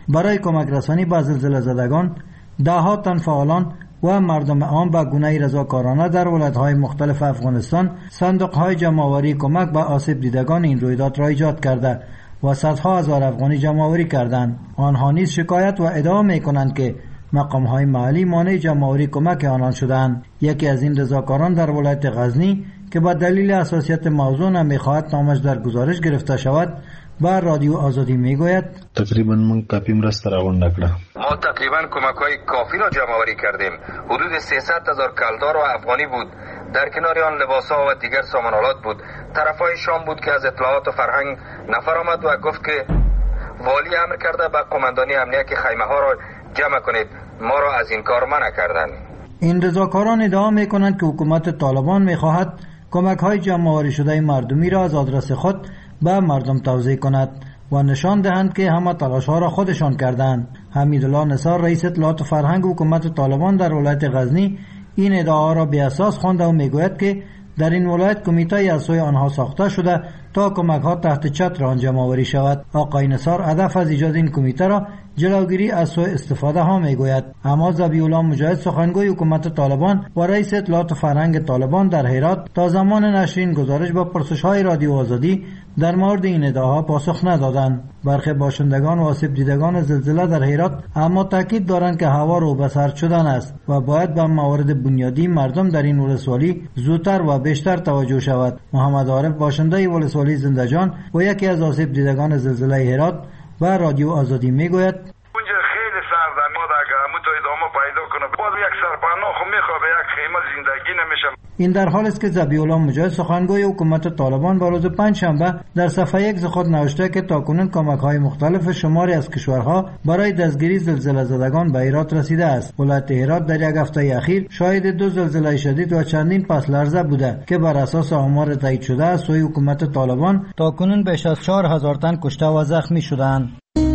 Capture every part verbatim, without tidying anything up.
برای کمک رسانی به زلزله زدگان ده ها تن فعالان و مردم عام به گونه رضاکارانه در ولایت‌های مختلف افغانستان صندوق‌های جمع‌آوری کمک به آسیب دیدگان این رویداد را ایجاد کرده و صدها هزار افغانی جمع‌آوری کردند. آنها نیز شکایت و ادعا می‌کنند که مقام‌های محلی مانع جمع‌آوری کمک آنان شدند. یکی از این رضاکاران در ولایت غزنی که با دلیل حساسیت موضوع نمی‌خواهد نامش در گزارش گرفته شود با رادیو آزادی میگوید تقریبا من کافی مرسته راغونډ کړه. ما تقریبا کمک‌های کافی را جمع‌آوری کردیم. حدود سیصد هزار کلدار و افغانی بود. در کنار آن لباس‌ها و دیگر سامان‌آلات بود. طرفای شام بود که از اطلاعات و فرهنگ نفر آمد و گفت که والی امر کرده به قماندانی امنیه که خیمه‌ها را جمع کنید. ما را از این کار منع کردند. این رضاکاران ادعا می‌کنند که حکومت طالبان می‌خواهد کمک‌های جمع‌آوری شده مردمی را از آدرس خود به مردم توزیع کند و نشان دهند که همه تلاش‌ها را خودشان کردند. حمیدالله نثار رئیس اطلاعات و فرهنگ حکومت طالبان در ولایت غزنی این ادعا را بی اساس خوانده و میگوید که در این ولایت کمیته از سوی آنها ساخته شده تا کمک‌ها تحت چتر آن جمع‌آوری شود. آقای نثار هدف از ایجاد این کمیته را جلوگیری از سوء استفاده ها میگوید. اما ذبیح الله مجاهد سخنگوی حکومت طالبان و رئیس اطلاعات و فرهنگ طالبان در هرات تا زمان نشر این گزارش با پرسش‌های رادیو آزادی در مورد این ادعاها پاسخ ندادند. برخی باشندگان و آسیب دیدگان زلزله در هرات اما تاکید دارند که هوا رو به سرد شدن است و باید به موارد بنیادی مردم در این ولسوالی زودتر و بیشتر توجه شود. محمد عارف باشنده ولسوالی زنده‌جان و یکی از آسیب دیدگان زلزله هرات و رادیو آزادی میگوید اونجا خیلی سرد ما اگر همون تو ادامه پیدا کنه باز یک سرپناه خو میخواد به یک خیمه زندگی نمیشه. این در حالی است که ذبیح الله مجاهد سخنگوی حکومت طالبان با روز پنجشنبه در صفحه یک خود نوشته که تاکنون کمک‌های مختلف شماری از کشورها برای دستگیری زلزله زدگان به هرات رسیده است. ولایت هرات در یک هفته اخیر شاهد دو زلزله شدید و چندین پس لرزه بوده که بر اساس آمار تایید شده از سوی حکومت طالبان تاکنون بیش از چهار هزار تن کشته و زخمی شدند.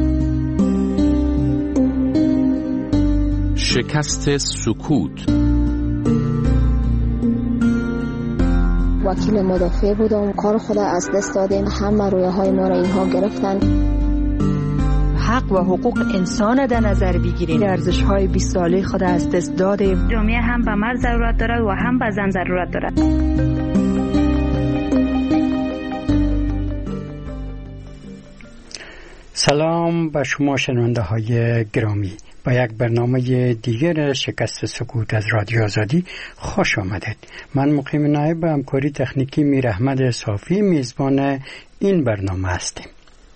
شکست سکوت. وکیل مدافع بودم، کار خود از دست دادیم، همه رویه های ما را اینها گرفتن. حق و حقوق انسان در نظر بگیریم، ارزش های بیست ساله خود از دست دادیم. جامعه هم به مرد ضرورت داره و هم به زن ضرورت داره. سلام به شما شنونده های گرامی، با یک برنامه دیگر شکست سکوت از رادیو آزادی خوش آمدید. من مقیم نایب به همکاری تکنیکی میر احمد صافی میزبان این برنامه هستیم.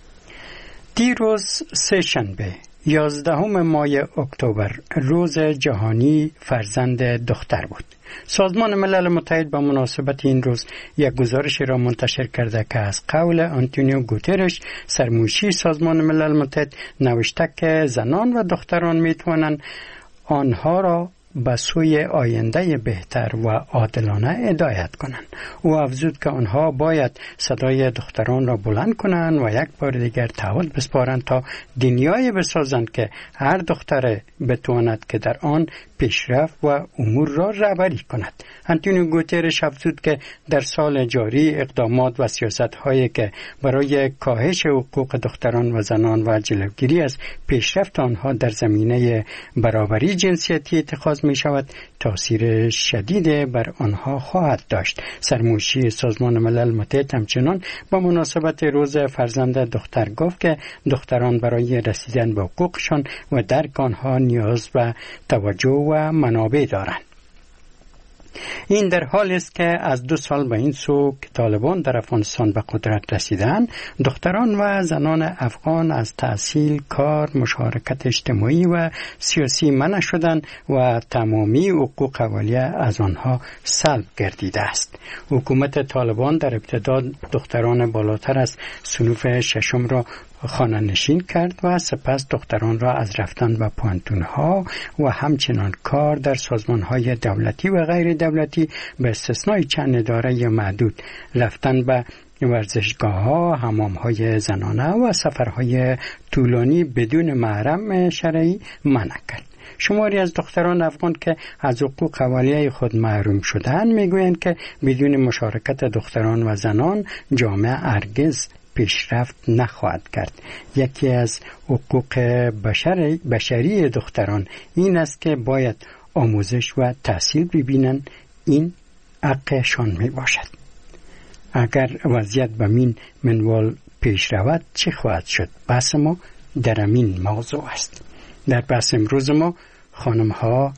دیروز سه شنبه یازدهم ماه اکتبر روز جهانی فرزند دختر بود. سازمان ملل متحد با مناسبت این روز یک گزارش را منتشر کرده که از قول آنتونیو گوترش سرمنشی سازمان ملل متحد نوشته که زنان و دختران می توانند آنها را به سوی آینده بهتر و عادلانه هدایت کنند. او افزود که آنها باید صدای دختران را بلند کنند و یک بار دیگر تعهد بسپارند تا دنیایی بسازند که هر دختر بتواند که در آن پیشرفت و امور را رهبری کند. آنتونیو گوترش افزود که در سال جاری اقدامات و سیاست‌هایی که برای کاهش حقوق دختران و زنان و جلوگیری از پیشرفت آنها در زمینه برابری جنسیتی اتخاذ می شود تأثیر شدید بر آنها خواهد داشت. سرمنشی سازمان ملل متحد همچنان با مناسبت روز فرزند دختر گفت که دختران برای رسیدن به حقوقشان و درک آنها نیاز به توجه و منابع دارند. این در حالی است که از دو سال به این سو که طالبان در افغانستان به قدرت رسیدند، دختران و زنان افغان از تحصیل، کار، مشارکت اجتماعی و سیاسی منع شدند و تمامی حقوق اولیه از آنها سلب گردیده است. حکومت طالبان در ابتدا دختران بالاتر از صنف ششم را خانه نشین کرد و سپس دختران را از رفتن به پانتونها و همچنان کار در سازمانهای دولتی و غیر دولتی به استثنای چند اداره یا محدود، رفتن به ورزشگاه‌ها، حمام‌های زنانه و سفرهای طولانی بدون محرم شرعی منع کرد. شماری از دختران افغان که از حقوق اولیه خود محروم شدند میگویند که بدون مشارکت دختران و زنان جامعه هرگز پیشرفت نخواهد کرد. یکی از حقوق بشری, بشری دختران این است که باید آموزش و تحصیل ببینند. این حقشان می باشد. اگر وضعیت به این منوال پیش رود چه خواهد شد؟ بحث ما در این موضوع است. در بحث امروز ما خانم ها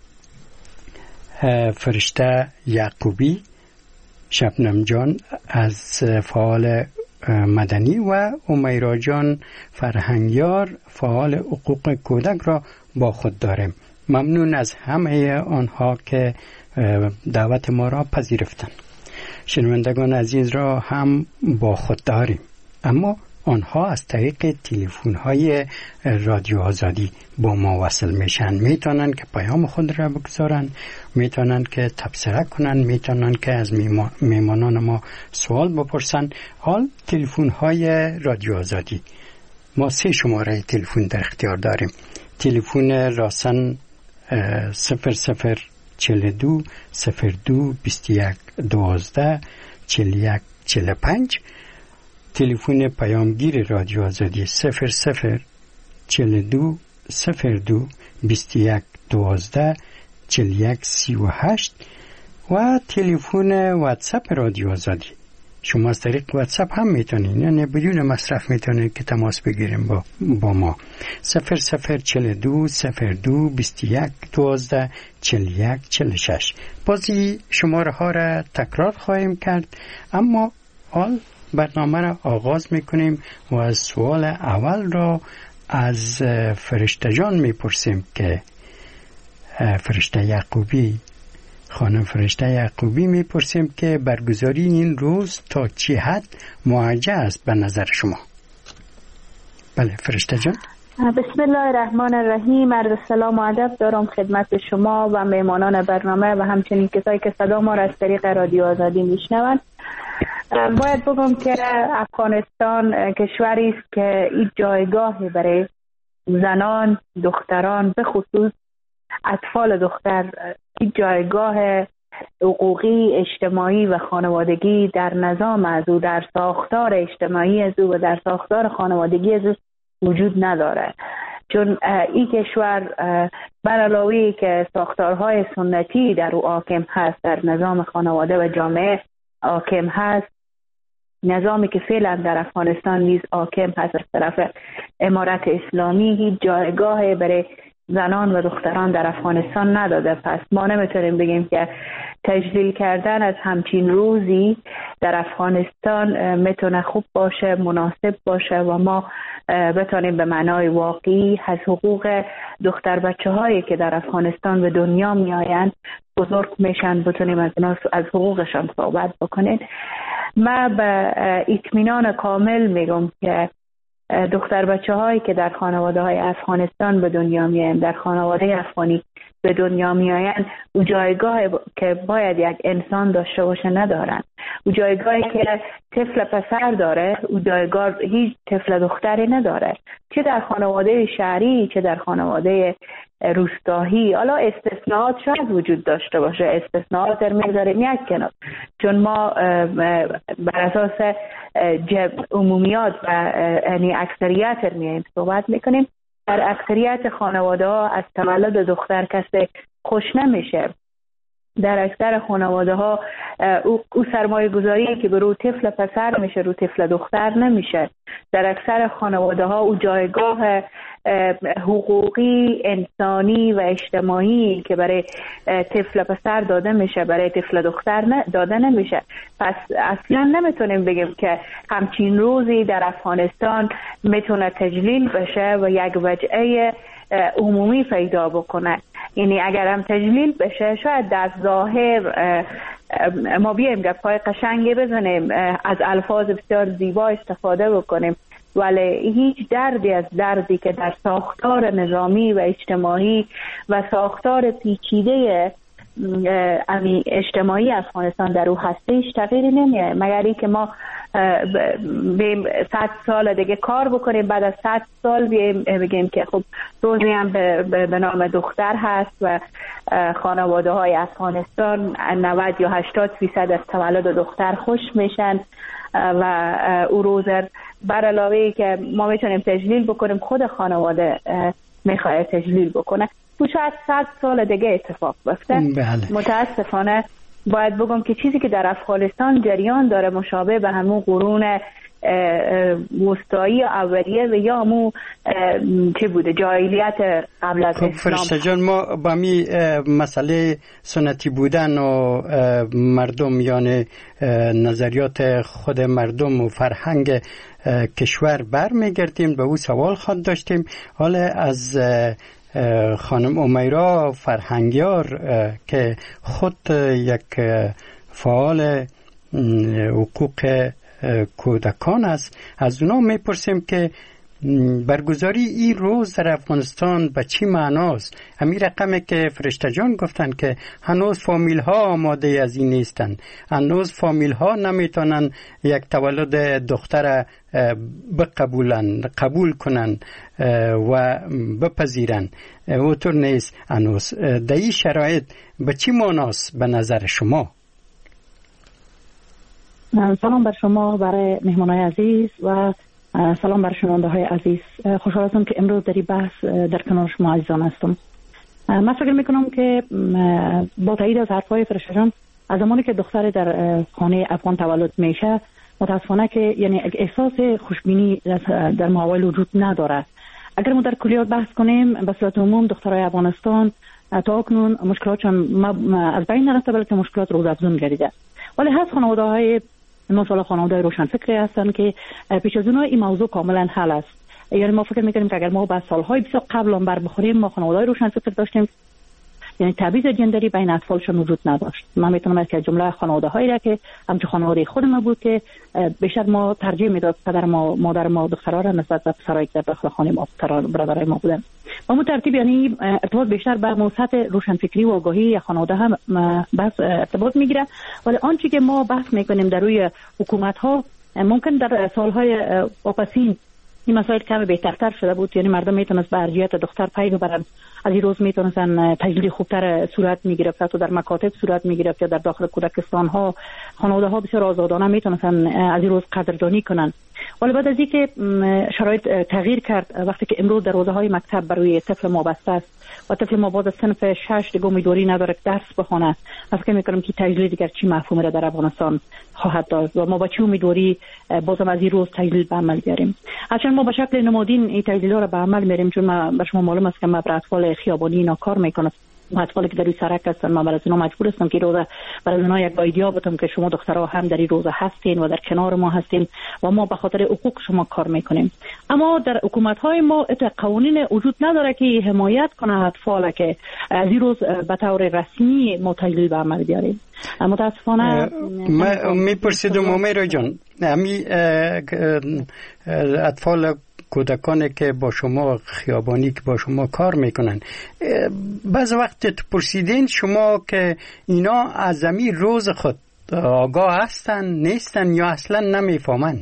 فرشته یعقوبی، شبنم جان از فعال مدنی و امیرا جان فرهنگیار فعال حقوق کودک را با خود داریم. ممنون از همه آنها که دعوت ما را پذیرفتند. شنوندگان عزیز را هم با خود داریم، اما آنها از طریق تلفن های رادیو آزادی با ما وصل میشن. میتونن که پیام خود را بگذارن، میتونن که تبصره کنن، میتونن که از میمانان ما سوال بپرسن. حال تلفن های رادیو آزادی، ما سه شماره تلفن در اختیار داریم. تلفن راسن صفر صفر چهل دو صفر دو بیست و یک دوازده چهل و یک چهل و پنج. تلفن پیامگیر رادیو آزادی صفر صفر چهل و دو صفر دو بیست و یک دوازده چهل و یک سی و هشت و تلفن واتساپ رادیو آزادی. شما از طریق واتساپ هم میتونید، یعنی بدون مصرف میتونید که تماس بگیریم با, با ما. صفر صفر چهل و دو صفر دو بیست و یک دوازده چهل و یک چهل و شش. بازی شماره ها را تکرار خواهیم کرد، اما حال برنامه را آغاز میکنیم و از سوال اول را از فرشته جان میپرسیم که فرشته یعقوبی، خانم فرشته یعقوبی میپرسیم که برگزاری این روز تا چه حد موجه است به نظر شما؟ بله فرشته جان. بسم الله الرحمن الرحیم. عرض سلام و ادب دارم خدمت شما و میمانان برنامه و همچنین کسایی که صدا ما را از طریق رادیو آزادی میشنوند. باید بگم که افغانستان کشوری است که این جایگاهی برای زنان، دختران، به خصوص اطفال دختر، این جایگاه حقوقی، اجتماعی و خانوادگی در نظام از او، در ساختار اجتماعی از او و در ساختار خانوادگی از او وجود نداره. چون این کشور بر علاوه که ساختارهای سنتی در او حاکم هست، در نظام خانواده و جامعه حاکم هست، نظامی که فعلا در افغانستان نیز حاکم هست از طرف امارت اسلامی، هیچ جایگاه برای زنان و دختران در افغانستان نداده. پس ما نمیتونیم بگیم که تجلیل کردن از همچین روزی در افغانستان میتونه خوب باشه، مناسب باشه و ما بتونیم به معنای واقعی از حقوق دختر بچه هایی که در افغانستان به دنیا می آیند بزرگ میشن بتونیم از از حقوقشان صحبت بکنیم. من به اطمینان کامل میگم که دختر بچه هایی که در خانواده های افغانستان به دنیا می آیند، در خانواده افغانی به دنیا می آیند، او جایگاه که باید یک انسان داشته باشه ندارن. او جایگاهی که طفل پسر داره، او جایگاه هیچ طفل دختری نداره، چه در خانواده شهری چه در خانواده روستایی. حالا استثناءات شاید وجود داشته باشه، استثناءات در میذاریم یک کنار، چون ما بر اساس عمومیات و یعنی اکثریت در میایم صحبت میکنیم. در اکثریت خانواده ها از تولد دختر کسی خوش نمیشه. در اکثر خانواده ها او, او سرمایه گذاری که به رو طفل پسر میشه رو طفل دختر نمیشه. در اکثر خانواده ها او جایگاه حقوقی، انسانی و اجتماعی که برای طفل پسر داده میشه برای طفل دختر داده نمیشه. پس اصلا نمیتونیم بگیم که همچین روزی در افغانستان میتونه تجلیل بشه و یک وجهه عمومی پیدا بکنه. یعنی اگر هم تجلیل بشه شاید در ظاهر ما بیایم گپ‌های قشنگی بزنیم، از الفاظ بسیار زیبا استفاده بکنیم، ولی هیچ دردی از دردی که در ساختار نظامی و اجتماعی و ساختار پیچیده امی اجتماعی افغانستان در او هستش تغییری نمیه، مگر اینکه ما بیم صد سال دیگه کار بکنیم، بعد از صد سال بیم بگیم که خب روزی هم به نام دختر هست و خانواده های افغانستان نود یا هشتاد فیصد از تولد دختر خوش میشن و او روز بر علاوه که ما میتونیم تجلیل بکنیم خود خانواده میخواد تجلیل بکنه. تو شاید صد سال دیگه اتفاق بیفته. بله. متاسفانه باید بگم که چیزی که در افغانستان جریان داره مشابه به همون قرون وسطایی اولیه و یا همون چه بوده جاهلیت قبل از اسلام. فرشته جان، ما با می مسئله سنتی بودن و مردم یعنی نظریات خود مردم و فرهنگ کشور برمیگردیم، به او سوال خواهد داشتیم. حالا از خانم امیرا فرهنگیار که خود یک فعال حقوق کودکان است، از اونا میپرسیم که برگزاری این روز در افغانستان به چی معناست؟ همین رقمی که فرشته جان گفتن که هنوز فامیل ها آماده از این نیستن، هنوز فامیل ها نمیتونن یک تولد دختر بقبولن قبول کنن و بپذیرن، اوطور نیست هنوز. در این شرایط به چی معناست به نظر شما؟ سلام بر شما، برای مهمانای عزیز و سلام بر شنونده های عزیز. خوشحال هستم که امروز در این بحث در کنار شما عزیزان هستم. من فکر میکنم که با تایید از حرفهای فرشته جان، از زمانی که دختر در خانه افغان تولد میشه متاسفانه که یعنی احساس خوشبینی در ماحول وجود نداره. اگر ما در کلیات بحث کنیم، به صورت عموم دخترای افغانستان تا اکنون مشکلاتشان از بین نرفته بلکه مشکلات روزافزون گردیده. ولی هست خانواده های مثلا خانواده روشنفکری هستن که پیش از اونها این موضوع کاملا حل است. یعنی ما فکر میکنیم که اگر ما با سالهای بسیار قبل هم بر بخوریم، ما خانواده روشنفکر داشتیم، یعنی تبعیض جندری بین اطفالشون وجود نداشت. من میتونم از که جمله خانواده هایی را که همچون خانواده خود ما بود که بیشتر ما ترجیح میداد پدر ما مادر ما دخترها را نسبت به پسرایی که در داخل خانه ما برادرای ما بودن. با مو ترتیب یعنی ارتباط بیشتر به موسط روشنفکری و آگاهی یا خانواده هم بس ارتباط میگیره. ولی آنچه که ما بحث میکنیم در روی حکومت ها، ممکن در سالهای واپسین این مسائل کم بهترتر شده بود، یعنی مردم میتونست به ارجحیت دختر پی ببرن. از این روز میتونستن تجلیل خوبتر صورت میگرفت، حتی در مکاتب صورت میگرفت یا در داخل کودکستان ها خانواده ها بسیار آزادانه میتونستن از این روز قدردانی کنن. ولی بعد از اینکه شرایط تغییر کرد، وقتی که امروز دروازه های مکتب برای طفل ما بسته است و طفل ما باز صنف شش دیگه امیدواری نداره که درس بخونه، فکر میکنم که تجلیل دیگر چی مفهومی را در افغانستان خواهد داشت و ما با چه امیدواری بازم از این روز تجلیل به عمل بیاریم. اصلا ما به شکل نمادین این تجلیل را به عمل میاریم، چون ما به شما معلوم است که ما برای اطفال خیابانی اینا کار میکنم، اطفالی که در این سرک هستن. من برای اونا مجبور هستم که روزه برای اونا یک ایده بدم که شما دخترها هم در این روزه هستین و در کنار ما هستین و ما به خاطر حقوق شما کار میکنیم. اما در حکومت های ما قوانین وجود نداره که حمایت کنه اطفال که از این روز به طور رسمی ما تجلیل به عمل بیاریم. متاسفانه ما میپرسیدم امیرا جان، همین اطفال کودکانی که با شما خیابانی که با شما کار میکنن، بعض وقت پرسیدین شما که اینا از زمین روز خود آگاه هستن نیستن یا اصلا نمیفهمن؟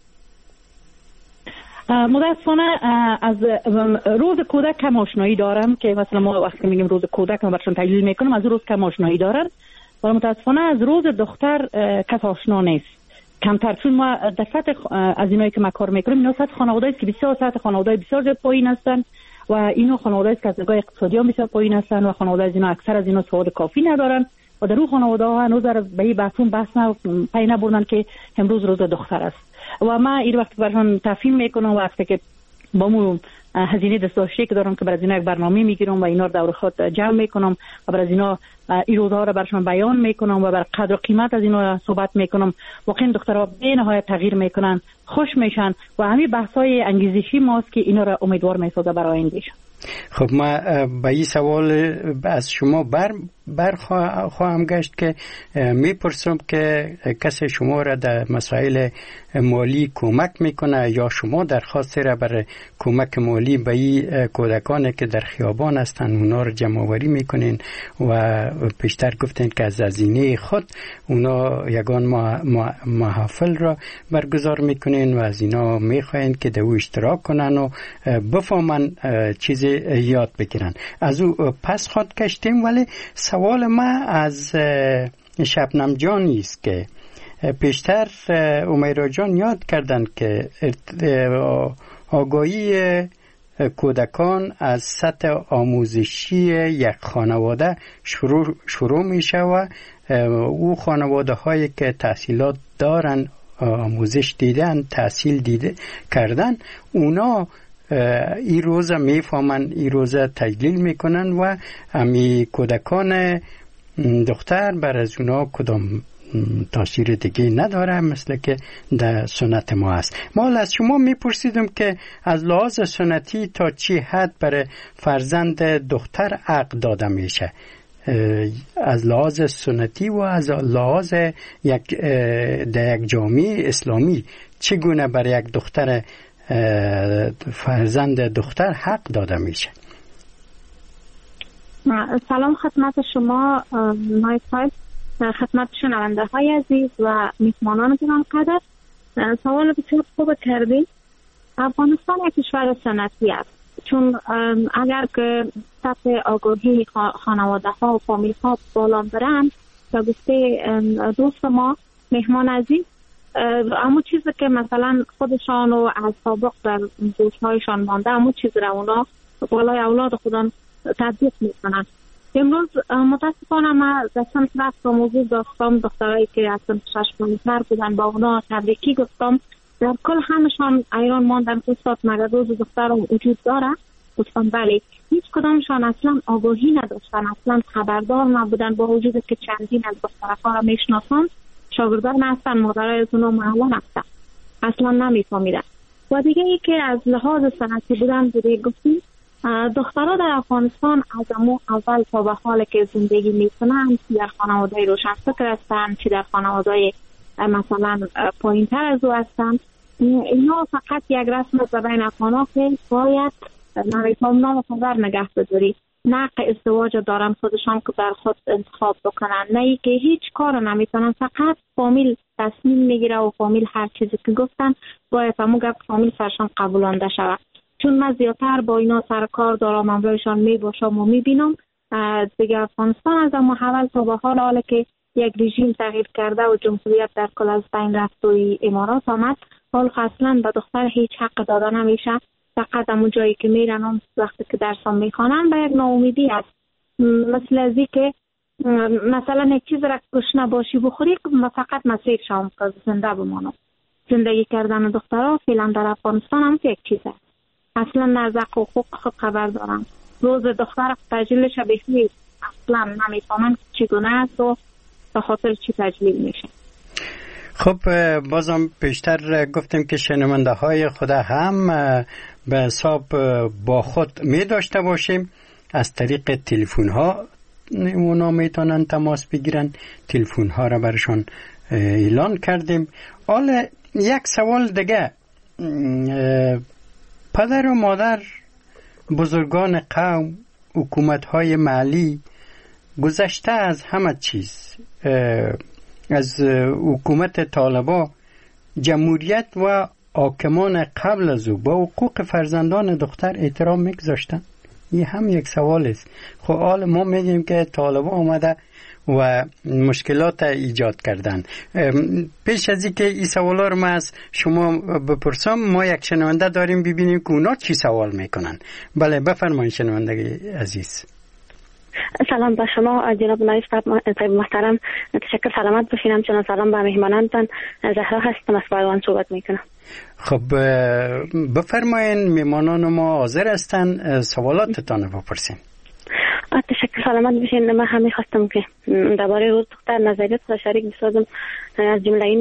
متاسفانه از روز کودک کم آشنایی دارم، که مثلا ما وقتی میگیم روز کودک ما برشون تجلیل میکنم، از روز کم آشنایی دارن. ولی متاسفانه از روز دختر کس آشنا نیست، کمتر، چون ما در سطح از اینایی که ما کار میکنیم اینا سطح خانواده است که بسیار سطح خانواده بسیار زیاد پایین هستن و اینا خانواده است که از نگاه اقتصادی هم بسیار پایین هستن و خانواده از اینا اکثر از اینا سواد کافی ندارن و در اون خانواده ها هنوز در به این بحثون بحث پی نبردن که امروز روز دختر است. و ما این وقت برشان تفهیم میکنم وقتی که با مو هزینه دستداشتی که دارم که برای اینا یک برنامه میگیرم و اینا رو دور خود جمع میکنم و برای اینا این روزها رو برشان بیان میکنم و بر قدر و قیمت از اینا صحبت میکنم. واقعا دخترها به نهایت تغییر میکنن، خوش میشن و همین بحثای انگیزشی ماست که اینا رو امیدوار میسازه برای آیندهشون. خب ما به این سوال از شما بر بر خواهم گشت که میپرسم که کسی شما را در مسائل مالی کمک میکنه یا شما درخواست را برای کمک مالی به این کودکانی که در خیابان هستن اونا رو جمع آوری میکنین و پیشتر گفتین که از هزینه خود اونا یگان محافل را برگزار میکنین و از اینا میخواین که دو اشتراک کنن و بفهمن چیزی یاد بگیرن. از او پس خود کشتیم، ولی سوال ما از شبنم جانی است که پیشتر امیرا جان یاد کردن که آگاهی کودکان از سطح آموزشی یک خانواده شروع, شروع میشه و او خانواده هایی که تحصیلات دارن، آموزش دیدن، تحصیل دیده کردن، اونا این روزا میفهمن، این روزا تجلیل میکنن و امی کودکان دختر بر از اونا کدام تاثیر دیگه نداره، مثل که در سنت ما است. ما از شما میپرسیدم که از لحاظ سنتی تا چی حد برای فرزند دختر عقد داده میشه، از لحاظ سنتی و از لحاظ یک در یک جامعه اسلامی چگونه برای یک دختر فرزند دختر حق داده میشه؟ سلام خدمت شما نایفای، خدمت شنونده های عزیز و میهمانان گران قدر. سوال بسیار خوب کردید. افغانستان یک کشور سنتی است، چون اگر که سطح آگاهی خانواده ها و فامیل ها بالا برند، تا گفته دوست ما مهمان عزیز، اما چیزی که مثلا خودشان و از سابق در دوست هایشان مانده، اما چیزی را اونا بالای اولاد خودان تطبیق میکنن. امروز متاسفانه ما در سنت رفت و موضوع داشتم دخترایی که از سنت شش مانیتر بودن، با اونا تبریکی گفتم. در کل همشان ایران ماندن که استاد مگر روز دختر وجود داره؟ گفتم بله. هیچ کدامشان اصلا آگاهی نداشتن، اصلا خبردار نبودن، با وجود که چندین از دخترها را میشناسند، شاگردان هستن، مادرای از اونا معلم هستن، اصلا نمیفهمیدن. و دیگه ای که از لحاظ سنتی بودن بوده گفتیم، دخترها در افغانستان از امو اول تا به حال که زندگی میکنن، در خانواده روشن فکر هستن، چی در خانواده مثلا پایین تر از او هستن، اینا فقط یک رسم از بین افغانا که باید نمیتونم نام خبر نگه بداری، نه که ازدواج دارن خودشان که بر خود انتخاب بکنن، نه ای که هیچ کار نمیتونن، فقط فامیل تصمیم میگیره و فامیل هر چیزی که گفتن باید همون گفت فامیل سرشان قبولانده شود. چون من زیادتر با اینا سر کار دارم، امروزشان می باشم و می بینم دیگه افغانستان از اما حول تا به حال حالا که یک رژیم تغییر کرده و جمهوریت در کل از بین رفت و امارات آمد، حال اصلا به دختر هیچ حق داده نمیشه، فقط همون جایی که میرن وقتی که درسان میخوانن به یک ناامیدی است. مثل ازی که مثلا یک چیز را گشنه باشی بخوری فقط مسیر شام که زنده بمانم. زندگی کردن دخترها فعلا در افغانستان هم یک چیز است، اصلا نرزق و حقوق خود خبر دارن. روز دختر تجلیل شبیه اصلا نمیفهمن چگونه است و به خاطر چی تجلیل میشه. خب بازم پیشتر گفتیم که شنونده های خود هم به حساب با خود می داشته باشیم، از طریق تلفن ها اونا میتونن تماس بگیرن، تلفن ها را برشان اعلان کردیم. حالا یک سوال دیگه، پدر و مادر، بزرگان قوم، حکومت های محلی گذشته از همه چیز، از حکومت طالبا، جمهوریت و حاکمان قبل از او با حقوق فرزندان دختر احترام میگذاشتن؟ این هم یک سوال است. خب حال ما میگیم که طالبا آمده و مشکلات ایجاد کردن. پیش از اینکه این سوالا رو ما از شما بپرسم، ما یک شنونده داریم، ببینیم که اونا چی سوال میکنن. بله بفرمایید شنونده عزیز. سلام به شما جناب نایب طیب محترم، تشکر، سلامت باشین. همچنان سلام به مهمانانتان. زهرا هستم، از بایوان صحبت میکنم. خب بفرمایین، مهمانان ما حاضر هستن، سوالاتتان بپرسین. تشکر، سلامت باشین. من هم میخواستم که درباره روز دختر نظریات را شریک بسازم، از جمله این که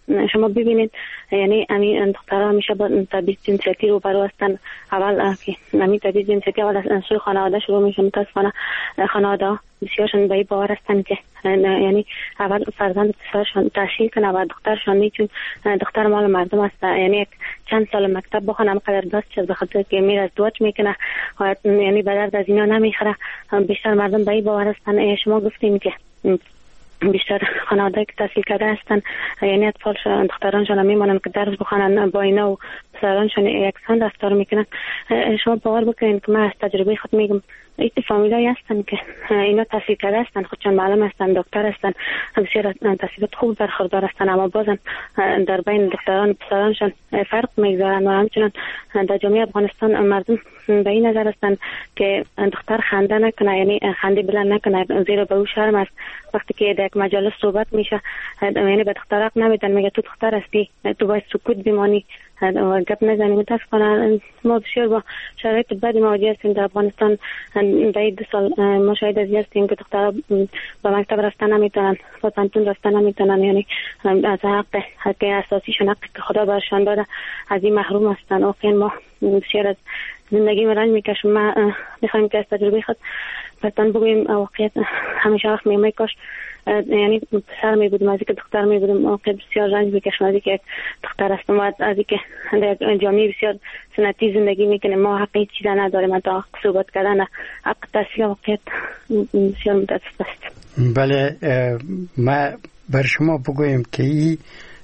شما ببینید یعنی همین دخترها همیشه با تبعیض جنسیتی رو برو هستن. اول که همین تبعیض جنسیتی اول از سوی خانواده شروع میشه. متاسفانه خانواده بسیارشون به این باور هستن که یعنی اول فرزند پسرشون تحصیل کنه و دخترشون چون دختر مال مردم است، یعنی یک چند سال مکتب بخونه هم قدر دست چیز بخاطر که میر از دوچ میکنه و یعنی به درد از اینا نمیخوره. بیشتر مردم به این باور هستن. شما گفتین که بیشتر خانواده که تحصیل کرده هستن یعنی اطفالشون دخترانشون میمونن که درس بخونن با اینا و پسرانشون یکسان رفتار میکنن. شما باور بکنین که من از تجربه خود میگم این فامیلایی هستن که اینا تحصیل کرده هستن، خودشون معلم هستن، دکتر هستن، بسیار تحصیلات خوب برخوردار هستن، اما بازم در بین دختران و پسرانشون فرق میگذارن و همچنان در جامعه افغانستان مردم به این نظر هستن که دختر خنده نکنه، یعنی خنده بلند نکنه، زیرا به او شرم است. وقتی که در یک مجلس صحبت میشه یعنی به دختر حق نمیدن، میگه تو دختر هستی، تو باید سکوت بمانی و گپ نزنی. متاسفانه ما بسیار با شرایط بدی مواجه هستیم در افغانستان. در این دو سال ما شاهد از هستیم که دخترها به مکتب رفتن نمیتونن، به پانتون رفتن نمیتونن، یعنی از حق حق اساسیشون، حقی که خدا برشان داده، از این محروم هستن. واقعا ما بسیار از زندگی مرنج میکشم. ما میخوایم که از تجربه خود بتن بگویم واقعیت همیشه وقت میمه کاش یعنی پسر می بودم از اینکه دختر می بودم. واقعا بسیار رنج میکشم از اینکه دختر هستم و از اینکه در جامعه بسیار سنتی زندگی میکنه. ما حق هیچ چیز نداریم، تا حق صحبت کردن، حق تحصیل. واقعیت بسیار متاسف است. بله، ما بر شما بگویم که این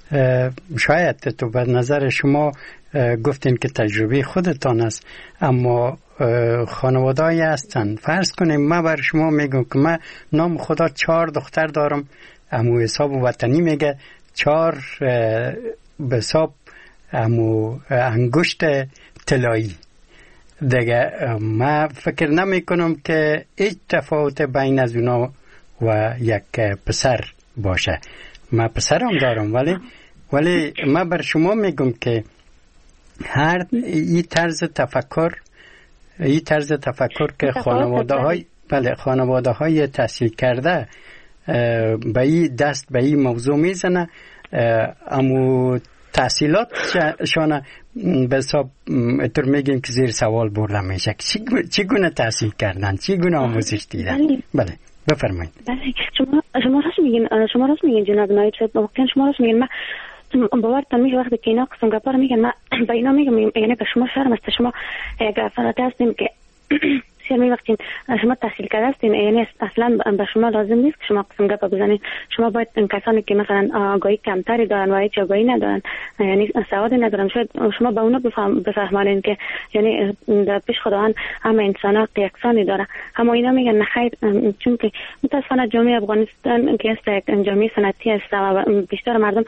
شاید تو به نظر شما گفتین که تجربه خودتان است، اما خانواده‌ای هستن. فرض کنیم من بر شما میگم که من نام خدا چهار دختر دارم، امو حساب وطنی میگه چهار به حساب امو انگشت طلایی دیگه. من فکر نمی کنم که هیچ تفاوت بین از اونا و یک پسر باشه. من پسرم دارم ولی ولی من بر شما میگم که هر این طرز تفکر این طرز تفکر که خانواده های بله خانواده های تحصیل کرده به این دست به این موضوع میزنه، امو تحصیلات شانه به حساب اتر میگیم که زیر سوال برده میشه. چی گونه تحصیل کردن، چی گونه آموزش دیدن؟ بله بفرمایید. بله شما شما راست میگین، شما راست میگین جناب نایب صاحب، واقعا شما راست میگین. من باورتان میشه وقتی که اینا قسم گپا رو میگن من به اینا میگم یعنی به شما شرم است. شما گفت هستین که بسیار میوقتین شما تحصیل کرده هستین، یعنی اصلا به شما لازم نیست که شما قسم گپا بزنید. شما باید کسانی که مثلا آگاهی کمتری دارن و هیچ آگاهی ندارن، یعنی سواد ندارن، شاید شما به اونا بفهمانین که یعنی در پیش خداوند همه انسان‌ها یکسانی داره. اما اینا میگن نخیر، چون که متاسفانه جامعه افغانستان که است یک جامعه سنتی است و بیشتر مردم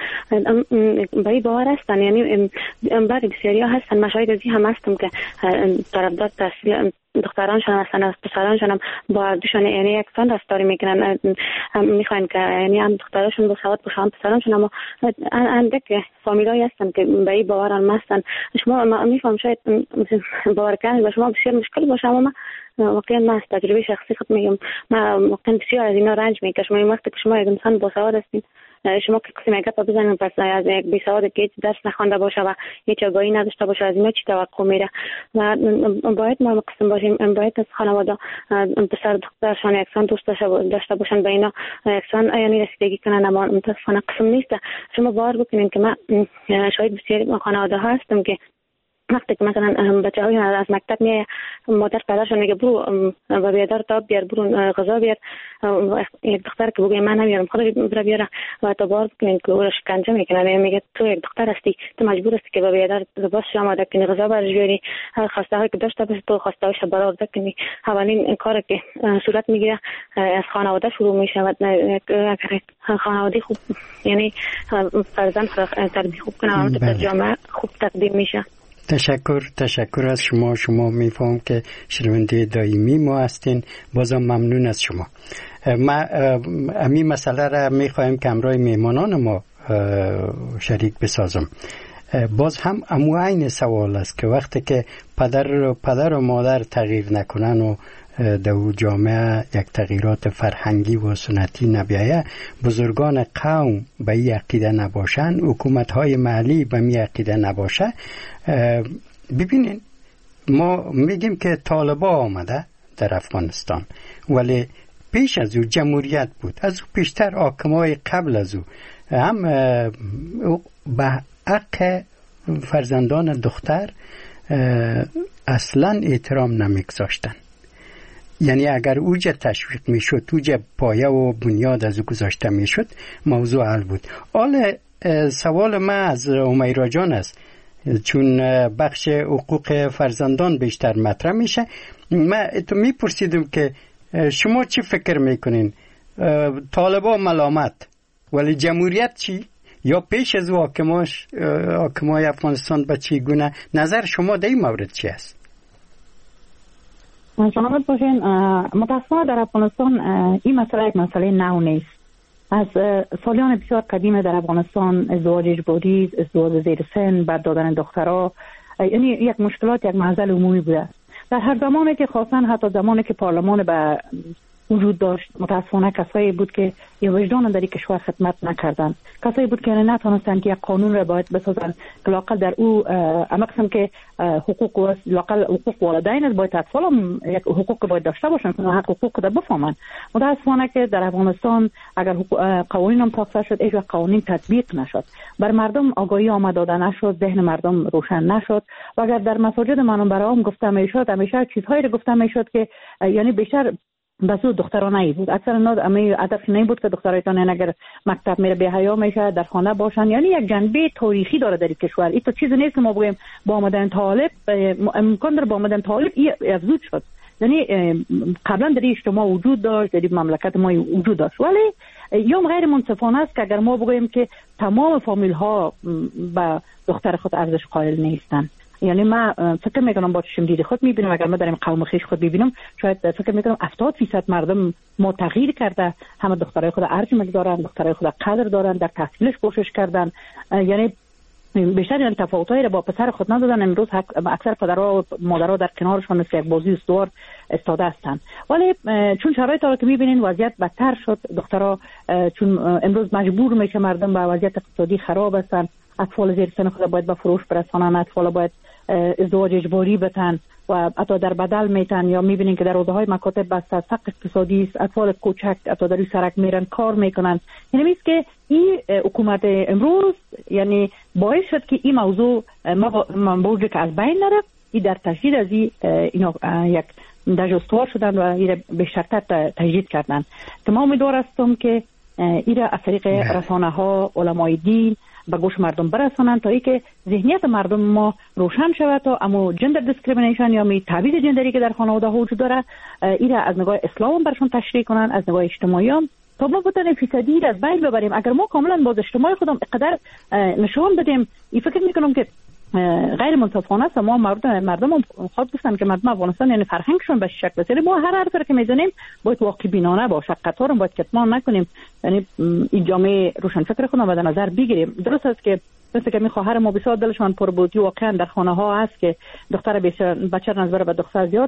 به این باور هستن، یعنی بعضی بسیاریا هستن، مشاهد از این هم هستم که طرفدار تحصیل دخترانشون هستن، از پسرانشون هم با اردوشون یعنی یکسان رفتاری میکنن، میخوان که یعنی هم دخترانشون با سواد باشن، پسرانشون اما اندک فامیلایی هستن که به این باوران هستن. شما میفهم شاید باور کردن به شما بسیار مشکل باشه، اما واقعا من از تجربه شخصی خود میگم من واقعا بسیار از اینا رنج میکشم. این وقتی که شما یک انسان با سواد هستین، شما که کسی میگه پا بزنین پس از یک بی سواد که هیچ درس نخوانده باشه و هیچ آگاهی نداشته باشه، از اینا چی توقع میره؟ و باید ما قسم باشیم، باید از خانواده پسر دخترشان یکسان دوست داشته باشن، به اینا یکسان یعنی رسیدگی کنن، اما متاسفانه قسم نیست. شما باور بکنین که من شاید بسیاری خانواده ها هستم که وقتی که مثلا بچه های از مکتب میایه، مادر پدرشون میگه برو و بیادر تاب بیار، برو غذا بیار. یک دختر که بگه من نمیارم خدا برا بیاره و تا بار بکنین که او را شکنجه میکنن، میگه تو یک دختر هستی، تو مجبور هستی که با بیادر لباس آماده کنی، غذا برش بیاری، هر خواسته هایی که داشته باشه تو خواسته هایش برآورده کنی. اولین کار که صورت میگیره از خانواده شروع میشه و خانواده خوب یعنی فرزند تربیت خوب کنه و در جامعه خوب تقدیم میشه. تشکر تشکر از شما. شما میفهم که شنونده دائمی ما هستین، بازم ممنون از شما. ما امی مسئله را میخوایم که همراه میهمانان ما شریک بسازم. باز هم امو عین سوال است که وقتی که پدر و پدر و مادر تغییر نکنن و در جامعه یک تغییرات فرهنگی و سنتی نبیایه، بزرگان قوم به این عقیده نباشن، حکومت های محلی به این عقیده نباشه. ببینین ما میگیم که طالبان آمده در افغانستان، ولی پیش از او جمهوریت بود، از او پیشتر حاکمای قبل از او هم به حق فرزندان دختر اصلا احترام نمیگذاشتن. یعنی اگر اوجه تشویق میشد، اوجه پایه و بنیاد از او گذاشته میشد، موضوع حل بود. حالا سوال من از امیرا جان است، چون بخش حقوق فرزندان بیشتر مطرح میشه، من تو میپرسیدم که شما چی فکر میکنین؟ طالبان ملامت، ولی جمهوریت چی؟ یا پیش از حاکماش حاکمای افغانستان به چی گونه؟ نظر شما در این مورد چی است؟ سلامت باشین. متاسفانه در افغانستان این مسئله یک مسئله نو نیست. از سالیان بسیار قدیم در افغانستان ازدواج اجباری، ازدواج زیر سن، بعد دادن دخترها، یعنی یک مشکلات، یک معضل عمومی بوده. در هر زمانی که خواستن، حتی زمانی که پارلمان به وجود داشت، متاسفانه کسایی بود که یه وجدان در این کشور خدمت نکردن، کسایی بود که نتونستن که یک قانون را باید بسازن که لاقل در او اما قسم که حقوق و لاقل حقوق والدین باید اطفال هم یک حقوق باید داشته باشن که حق حقوق را بفهمن. متاسفانه که در افغانستان اگر قوانین هم ساخته شد، هیچ قوانین تطبیق نشد، بر مردم آگاهی آمد داده نشد، ذهن مردم روشن نشد. و اگر در مساجد منبرام گفته میشد، همیشه چیزهایی را گفته میشد که یعنی بیشتر بسو دخترانه ای بود. اکثر اینا امی هدف نه بود که دخترایتان اگر مکتب میره بی حیا میشه، در خانه باشن. یعنی یک جنبه تاریخی داره در این کشور. این تو چیزی نیست که ما بگیم با آمدن طالب امکان داره با آمدن طالب افزود شد. یعنی قبلا در اجتماع وجود داشت، در مملکت ما وجود داشت، ولی یا غیر منصفانه است که اگر ما بگیم که تمام فامیل ها به دختر خود ارزش قائل نیستن. یعنی من فکر میکنم با چشم دید خود میبینم، اگر من دارم قوم خویش خود ببینم، شاید فکر میکنم هفتاد درصد مردم ما تغییر کرده، همه دخترای خود ارج دارن، دخترای خود قدر دارن، در تحصیلش کوشش کردن. یعنی بیشتر یعنی تفاوتایی را با پسر خود ندادن. امروز اکثر پدرها و مادرها در کنارشون مثل یک بازی استوار استاده هستند. ولی چون شرایط را که میبینین وضعیت بدتر شد، دخترها چون امروز مجبور میشه مردم به وضعیت اقتصادی خراب هستند، اطفال زیر سن خود باید به فروش برسانن، اطفال باید ازدواج اجباری بتن و حتی در بدل میتن، یا میبینین که در روزه های مکاتب بسته، سقف اقتصادی است، اطفال کوچک حتی در سرک میرن کار میکنن. یعنی میگه که این حکومت امروز یعنی باعث شد که این موضوع موضوعی که از بین نره، این در تجدید از این اینا یک در استوار شدن و این بیشتر تجدید کردن. که ما امیدوار هستم که این از طریق رسانه ها، علمای دین به گوش مردم برسانند تا اینکه ذهنیت مردم ما روشن شود، تا اما جندر دیسکریمینیشن یا می تبعیض جندری که در خانواده ها وجود داره، این از نگاه اسلام برشون تشریح کنن، از نگاه اجتماعی هم، تا ما بتونیم فیصدی از بین ببریم. اگر ما کاملا باز اجتماعی خودم اقدر نشون بدیم، این فکر میکنم که غیر منصفانه است. ما مردم مردم خود گفتن که مردم افغانستان یعنی فرهنگشون به شکل بسیاری، ما هر حرفی که میزنیم باید واقع بینانه باشه، قطار هم باید کتمان نکنیم. یعنی این جامعه روشن فکر خودم به نظر بگیریم. درست است که مثل که می خواهر ما بسیار دلشان پر بود، واقعا در خانه ها هست که دختر بسیار بچه نظر به دختر زیاد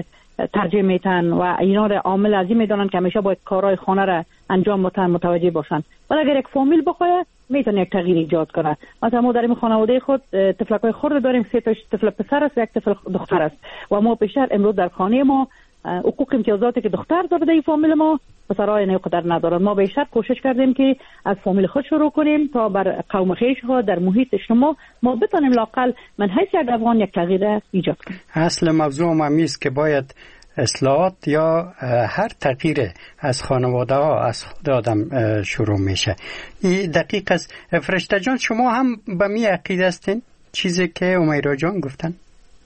ترجیح میتن و اینا را عامل ازی میدونن که همیشه باید کارهای خانه را انجام متن متوجه باشن. ولی اگر یک فامیل بخواد میتونه یک تغییر ایجاد کنه. مثلا ما در این خانواده خود طفلکای خرد داریم، سه تا طفل پسر است، یک طفل دختر است و ما بیشتر امروز در خانه ما حقوق امتیازاتی که دختر داره در این فامیل ما پسرای نه قدر ندارن. ما بیشتر کوشش کردیم که از فامیل خود شروع کنیم تا بر قوم خویش ها در محیط اجتماع ما بتونیم لاقل من حیث یک افغان یک تغییر ایجاد کنیم. اصل موضوع ما است که باید اصلاحات یا هر تغییر از خانواده ها از خود آدم شروع میشه. این دقیق است. فرشته جان شما هم به می عقیده هستین چیزی که امیرا جان گفتن؟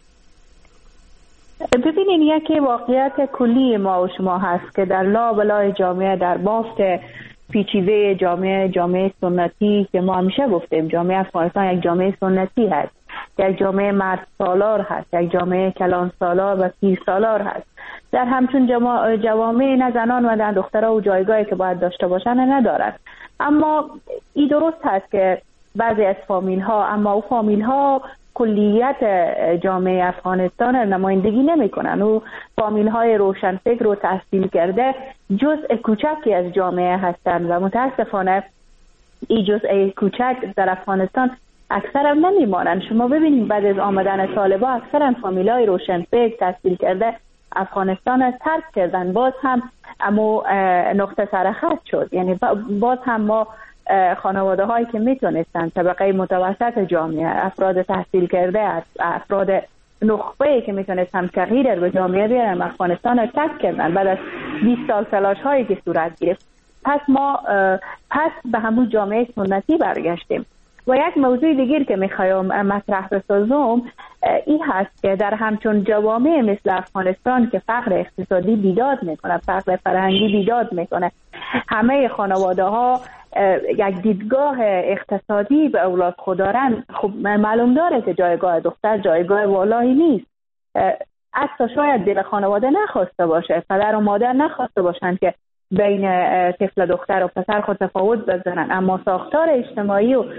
ببینین یکی واقعیت کلی ما و شما هست که در لابلای جامعه، در بافت پیچیده جامعه جامعه سنتی که ما همیشه گفتیم جامعه افغانستان یک جامعه سنتی هست، یک جامعه مرد سالار هست، یک جامعه کلان سالار و پیر سالار هست. در همچون جوامع نه زنان و نه دخترها و جایگاهی که باید داشته باشن ندارد. اما این درست هست که بعضی از فامیل ها، اما او فامیل ها کلیت جامعه افغانستان نمایندگی نمی کنن. او فامیل های روشنفکر و تحصیل کرده جزء کوچکی از جامعه هستند و متاسفانه این جزء کوچک در افغانستان اکثر هم نمیمانند. شما ببینید بعد از آمدن طالبان اکثر فامیل های روشنفکر تحصیل کرده افغانستان از ترک کردن. باز هم اما نقطه سرخط شد، یعنی باز هم ما خانواده هایی که میتونستن طبقه متوسط جامعه، افراد تحصیل کرده، افراد نخبه که میتونستن تغییر به جامعه بیارن، افغانستان رو ترک کردن بعد از بیست سال تلاش هایی که صورت گرفت. پس ما پس به همون جامعه سنتی برگشتیم. و یک موضوع دیگر که میخوایم مطرح بسازم این هست که در همچون جوامع مثل افغانستان که فقر اقتصادی بیداد میکنه، فقر فرهنگی بیداد میکنه، همه خانواده ها یک دیدگاه اقتصادی به اولاد خود دارن، خب معلوم داره که جایگاه دختر جایگاه والایی نیست. حتی شاید دل خانواده نخواسته باشه، پدر و مادر نخواسته باشن که بین طفل دختر و پسر خود تفاوت بزنن، اما ساختار اجتماعی و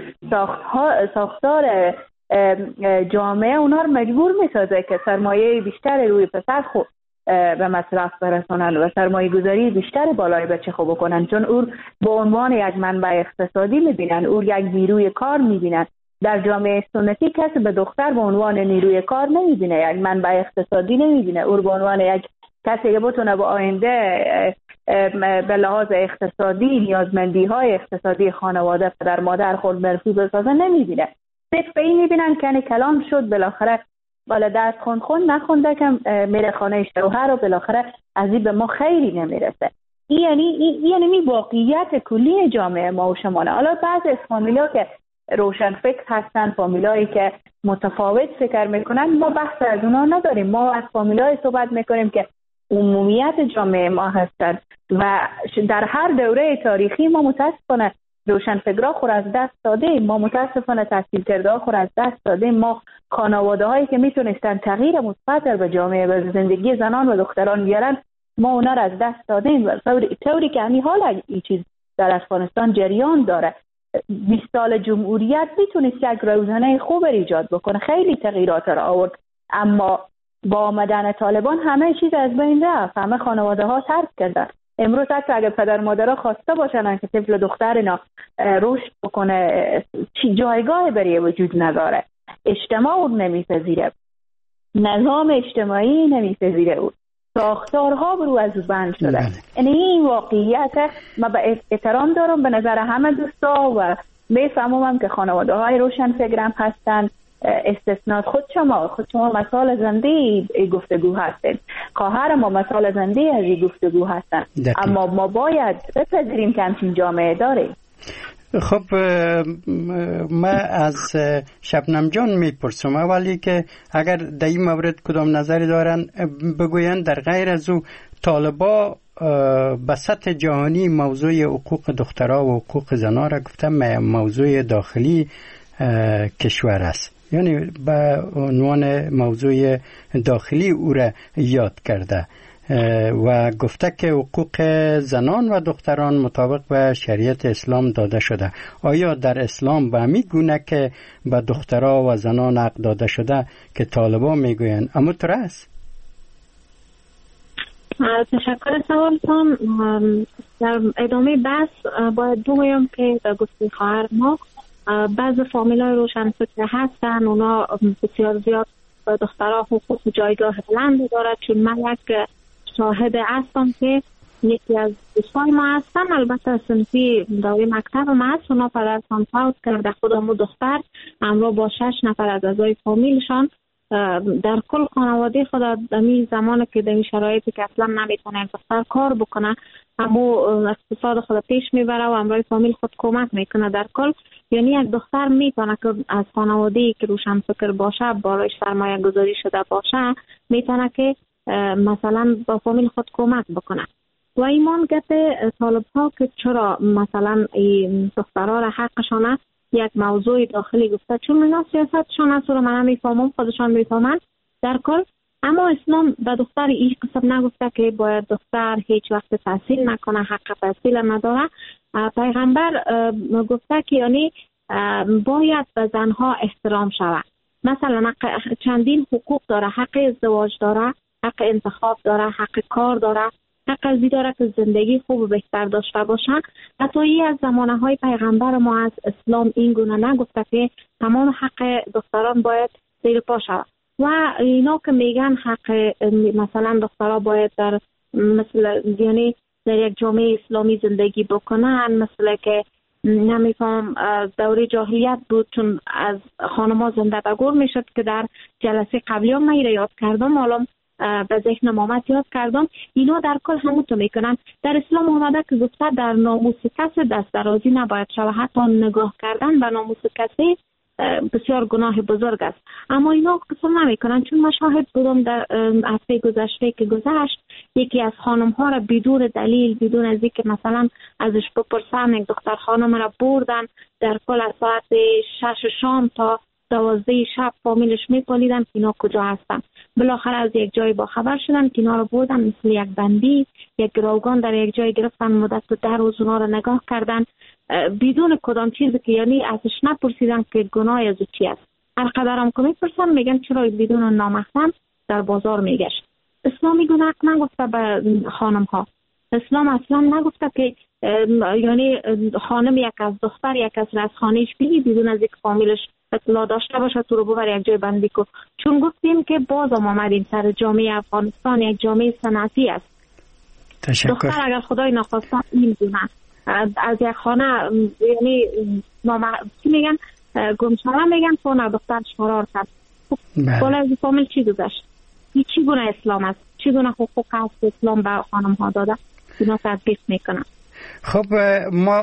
ساختار جامعه اونا رو مجبور میسازه که سرمایه بیشتر روی پسر خود به مصرف برسونن و سرمایه گذاری بیشتر بالای بچه خوب بکنن، چون او به عنوان یک منبع اقتصادی میبینن، او یک نیروی کار میبینن. در جامعه سنتی کسی به دختر به عنوان نیروی کار نمیبینه، یک منبع اقتصادی نمیبینه، او به عنوان یک کسی که بتونه با آینده به لحاظ اقتصادی نیازمندی های اقتصادی خانواده پدر مادر خود برسی بسازه نمیبینه. صرف به این میبینن که کلام شد بالاخره بالا درس خوند خوند نخونده که میره خانه شوهر و بالاخره از این به ما خیلی نمیرسه. این یعنی این یعنی می واقعیت کلی جامعه ما و شمانه. حالا بعض از فامیلا که روشن فکر هستن، فامیلایی که متفاوت فکر میکنن، ما بحث از اونا نداریم. ما از فامیلای صحبت میکنیم که عمومیت جامعه ما هستن و در هر دوره تاریخی ما متاسفانه روشنفکرها خور از دست داده، ما متاسفانه تحصیل کرده خور از دست داده، ما خانواده هایی که میتونستن تغییر مثبت به جامعه و زندگی زنان و دختران بیارن ما اونا را از دست دادیم. و طوری که همین حال این چیز در افغانستان جریان داره. بیست سال جمهوریت میتونست یک روزنه خوب ایجاد بکنه، خیلی تغییرات را آورد، اما با آمدن طالبان همه چیز از بین رفت، همه خانواده ها ترک کردن. امروز حتی اگر پدر مادرها خواسته باشن که طفل دختر اینا رشد بکنه، چی جایگاه برای وجود نداره، اجتماع اون نمیپذیره، نظام اجتماعی نمیپذیره، اون ساختارها برو از بند شده. یعنی این واقعیت ما به احترام دارم به نظر همه دوستا و میفهمم که خانواده های روشن فکرم هستن، استثناء خود شما خود شما مثال زنده ای گفتگو هستید، خواهر ما مثال زنده از این گفتگو هستن، اما ما باید بپذیریم که همچین جامعه داریم. خب من از شبنم جان میپرسم اولی که اگر در این مورد کدام نظری دارن بگوین، در غیر از او طالبا به سطح جهانی موضوع حقوق دخترها و حقوق زنها را گفتم موضوع داخلی کشور است، یعنی به عنوان موضوع داخلی او را یاد کرده و گفته که حقوق زنان و دختران مطابق به شریعت اسلام داده شده. آیا در اسلام به همین گونه که به دخترها و زنان حق داده شده که طالبان میگوین اما طور است؟ تشکر سوالتان. در ادامه بحث باید بگویم که در گفته خواهر ما بعض فامیلای روشنفکر هستن، اونا بسیار زیاد دخترها حقوق جایگاه بلند دارد، چون من یک شاهد هستم که یکی از دوستان ما هستن، البته سنفی داری مکتب ما هست، اونا پدرشان فوت کرده، خودمو دختر همراه با شش نفر از اعضای فامیلشان در کل خانواده خود دمی زمانی که دمی شرایطی که اصلا نمیتونه دختر کار بکنه اما اقتصاد خود پیش میبره و همراه فامیل خود کمک میکنه. در کل یعنی یک دختر میتونه که از خانواده‌ای که روشن فکر باشه، بالایش سرمایه گذاری شده باشه، میتونه که مثلا با فامیل خود کمک بکنه. و ایمان گفته طالب ها که چرا مثلا این دخترها را حقشانه یک موضوع داخلی گفته، چون اینا سیاستشان است رو من میفهمم، خودشان میفهمن در کل، اما اسلام به دختر این قسم نگفته که باید دختر هیچ وقت تحصیل نکنه، حق تحصیل نداره. پیغمبر گفته که یعنی باید به زنها احترام شود. مثلا حق چندین حقوق داره، حق ازدواج داره، حق انتخاب داره، حق کار داره، حق ازی داره که زندگی خوب و بهتر داشته باشن. حتی از زمانه های پیغمبر ما از اسلام این گونه نگفته که تمام حق دختران باید زیر پا شود. و اینا که میگن حق مثلا دخترها باید در مثل یعنی در یک جامعه اسلامی زندگی بکنن، مثل که نمیفهم دوره جاهلیت بود چون از خانم‌ها زنده بگور میشد که در جلسه قبلی هم من یاد کردم، حالا به ذهن مامت یاد کردم. اینا در کل همونطور میکنن. در اسلام آمده که گفته در ناموس کسی دست درازی نباید شود، حتی نگاه کردن به ناموس کسی بسیار گناه بزرگ است. اما اینا قسم نمیکنن، چون من شاهد بودم در هفته گذشته که گذشت یکی از خانم ها را بدون دلیل، بدون از اینکه مثلا ازش بپرسن، یک دختر خانم را بردن در کل از ساعت شش شام تا دوازده شب فامیلش میپالیدن که اینا کجا هستن. بالاخره از یک جای با خبر شدن که اینا رو بردن مثل یک بندی، یک گروگان در یک جای گرفتن، مدت در روز اونا رو نگاه کردن بدون کدام چیزی که یعنی ازش نپرسیدن که گناه از چی است. هر قدرم که میپرسن میگن چرا بدون نامحرم در بازار میگشت. اسلام گناه نگفته به خانم ها. اسلام اصلا نگفته که یعنی خانم یک از دختر یک از رزخانهش بگی بدون از یک فامیلش اطلاع داشته باشه تو رو ببر یک جای بندی کو. چون گفتیم که باز هم آمدیم سر جامعه افغانستان یک جامعه صنعتی است. تشکر. دختر اگر خدای نخواستن این دونه از یک خانه یعنی چی میگن گمشاره میگن خانه دختر فرار کرد. بالا از فامیل چی گذشت؟ این چی گونه اسلام است؟ چی گونه حقوق هست اسلام به خانم ها داده؟ اینا تطبیق میکنن. خب ما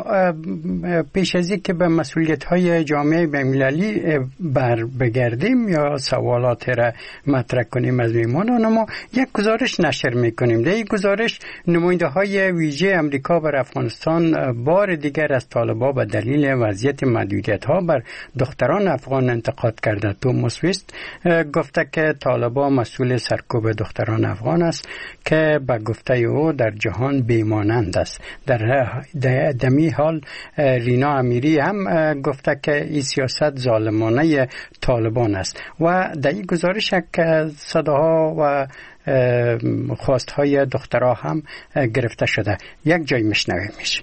پیش از این که به مسئولیت های جامعه بین‌المللی بر بگردیم یا سوالات را مطرح کنیم از میمانان، ما یک گزارش نشر میکنیم. در این گزارش نماینده های ویژه امریکا بر افغانستان بار دیگر از طالبان به دلیل وضعیت محدودیت ها بر دختران افغان انتقاد کرده. توماس ویست گفته که طالبان مسئول سرکوب دختران افغان است که به گفته او در جهان بیمانند است. در دمی حال رینا امیری هم گفته که این سیاست ظالمانه طالبان است و در این گزارش که صداها و خواستهای دخترها هم گرفته شده. یک جای میشنویمش.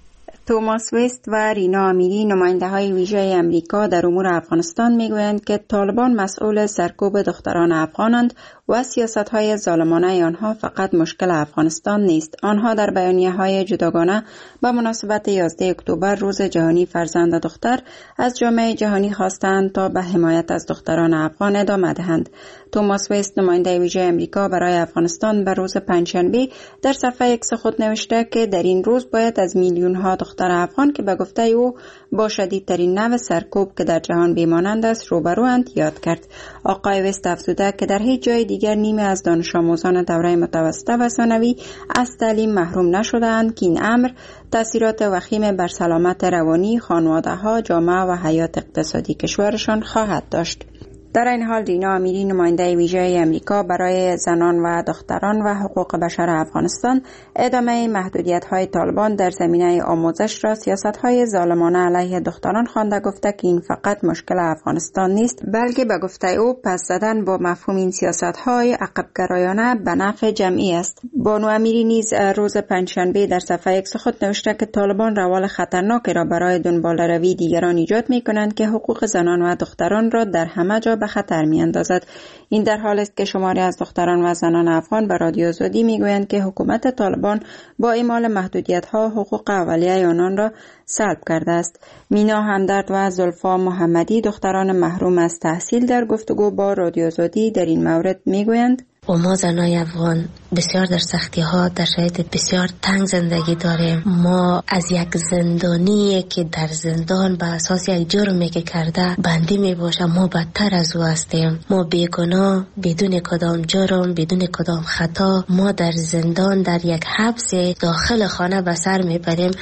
توماس ویست و رینا امیری نماینده های ویژه امریکا در امور افغانستان میگویند که طالبان مسئول سرکوب دختران افغانند و سیاست های ظالمانه آنها فقط مشکل افغانستان نیست. آنها در بیانیه های جداگانه به مناسبت یازده اکتبر روز جهانی فرزند دختر از جامعه جهانی خواستند تا به حمایت از دختران افغان ادامه دهند. توماس ویست نماینده ویژه امریکا برای افغانستان بر روز پنجشنبه در صفحه ایکس خود نوشته که در این روز باید از میلیون ها دختر افغان که به گفته او با شدیدترین نوع سرکوب که در جهان بیمانند است روبروند یاد کرد. آقای ویست افزوده که در هیچ جای دیگر نیمه از دانش آموزان دوره متوسطه و ثانوی از تعلیم محروم نشده‌اند که این امر تاثیرات وخیم بر سلامت روانی خانواده‌ها، جامعه و حیات اقتصادی کشورشان خواهد داشت. در این حال رینا امیری نماینده ویژه امریکا برای زنان و دختران و حقوق بشر افغانستان ادامه محدودیت‌های طالبان در زمینه آموزش را سیاست‌های ظالمانه علیه دختران خوانده، گفته که این فقط مشکل افغانستان نیست بلکه به گفته او پس زدن با مفهوم این سیاست‌های عقب‌گرایانه به نفع جمعی است. بانو امیری نیز روز پنجشنبه در صفحه ایکس خود نوشته که طالبان روال خطرناکی را برای دنباله‌روی دیگران ایجاد می‌کنند که حقوق زنان و دختران را در همه جا به خطر می‌اندازد. این در حالی است که شماری از دختران و زنان افغان به رادیو آزادی میگویند که حکومت طالبان با اعمال محدودیت‌ها حقوق اولیه آنان را سلب کرده است. مینا همدرد و زلفا محمدی دختران محروم از تحصیل در گفتگو با رادیو آزادی در این مورد میگویند: و ما زنای افغان بسیار در سختی ها، در شرایط بسیار تنگ زندگی داریم. ما از یک زندانی که در زندان به اساس یک جرمی که کرده بندی می باشه، ما بدتر از او هستیم. ما بیگناه، بدون کدام جرم، بدون کدام خطا، ما در زندان در یک حبس داخل خانه به سر می بریم.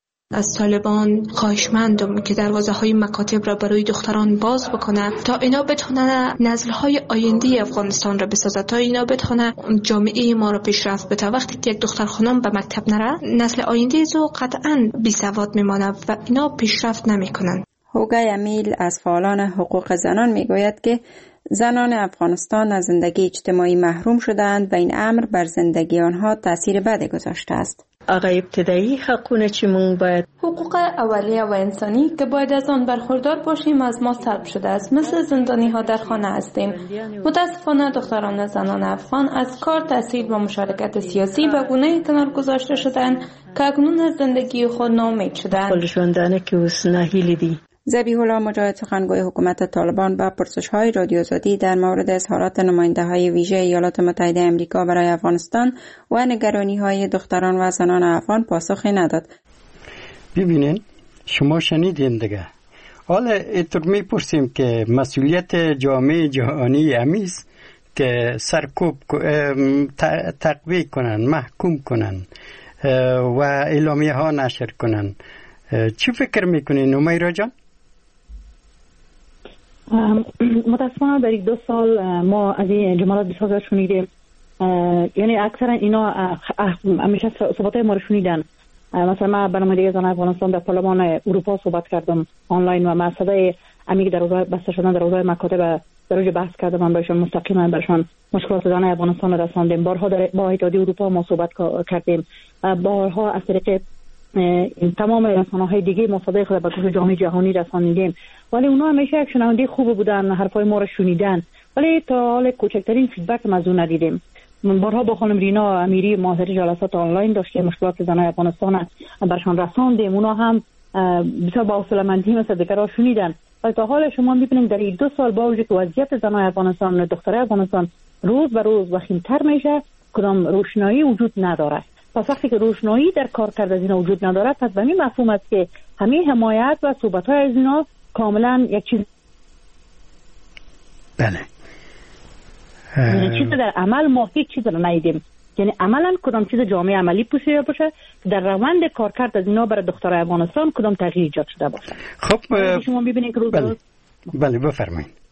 از طالبان خواهشمندم که دروازه های مکاتب را برای دختران باز بکنه تا اینا بتونه نسل های آینده افغانستان را بسازه، تا اینا بتونه جامعه ما را پیشرفت بده. وقتی که یک دختر خانم به مکتب نره، نسل آینده زو قطعا بی سواد میمانه و اینا پیشرفت نمیکنن. هوگا امیل از فعالان حقوق زنان میگوید که زنان افغانستان از زندگی اجتماعی محروم شدند و این امر بر زندگی آنها تأثیر بدی گذاشته است. آقا ابتدایی حقونه چی مون باید حقوق اولیه و انسانی که باید از آن برخوردار باشیم از ما سلب شده است. مثل زندانی ها در خانه هستیم. متاسفانه دختران زنان افغان از کار، تحصیل و مشارکت سیاسی به گونه‌ای کنار گذاشته شدند که اکنون از زندگی خود ناامید شدند. خلشوندانه که وسناهیلی دی. ذبیح الله مجاهد سخنگوی حکومت طالبان با پرسش‌های رادیو آزادی در مورد اظهارات نماینده‌های ویژه ایالات متحده آمریکا برای افغانستان و نگرانی‌های دختران و زنان افغان پاسخی نداد. ببینین شما شنیدین دیگه. حالا اینطور میپرسیم که مسئولیت جامعه جهانی امیز که سرکوب تقویه کنن، محکوم کنن و اعلامیه ها نشر کنن. چی فکر میکنین نمیرا جان؟ متاسفانه در یک دو سال ما از این جملات بسیار شنیدیم. یعنی اکثرا اینا همیشه صحبت ما رو شنیدن. مثلا من برنامه دیگه زن افغانستان در پارلمان اروپا صحبت کردم آنلاین و من صدای امی که در روزهای بسته شدن در روزهای مکاتب در اوج بحث کردم. من برایشان مستقیما برایشان مشکلات زن افغانستان را رساندیم. بارها در با اتحادیه اروپا ما صحبت کردیم. بارها از طریق تمام رسانه‌های دیگه مصادقه خود به گوش جامعه جهانی رسانیدیم. ولی اونا همیشه یک شنونده خوب بودن، حرفای ما رو شنیدن، ولی تا حال کوچکترین فیدبک ما از اون ندیدیم. من بارها با خانم رینا امیری ماهری جلسات آنلاین داشتیم، مشکلات زنان افغانستان برشان رساندیم. اونا هم بسیار با حوصله‌مندی مثل دیگران شنیدن. ولی تا حال شما می‌بینید در این دو سال با وجود که وضعیت زنان افغانستان و دخترای افغانستان روز به روز وخیم‌تر میشه، کدام روشنایی وجود نداره. پس وقتی که روشنایی در کار کرده از اینا وجود نداره، پس به این مفهوم است که همه حمایت و صحبت‌های از اینا کاملا یک چیز بله یعنی چیز در عمل ما هیچ چیز رو ندیدیم. یعنی عملا کدام چیز جامعه عملی پوشیده باشه که در روند کارکرد از اینا برای دخترای افغانستان کدام تغییر ایجاد شده باشه. خب شما می‌بینید که روز بله بله بفرمایید.